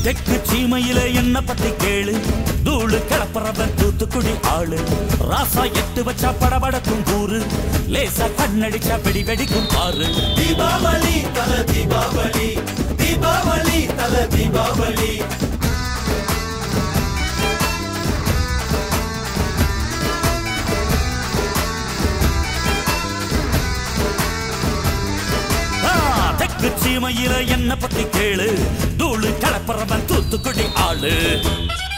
தெற்கு சீமையில என்ன பத்தி கேளு, தூளு கிளப்புறவன் தூத்துக்குடி ஆளு. ராசா எட்டு வச்சா படபடக்கும் கூறு, லேசா கண்ணடிச்சா வெடி வெடிக்கும் பாரு. தீபாவளி தல தீபாவளி, தீபாவளி தல தீபாவளி. தெற்கு சீமையில என்ன பத்தி கேளு, தூளு கிளப்புறவன் தூத்துக்குடி ஆளு.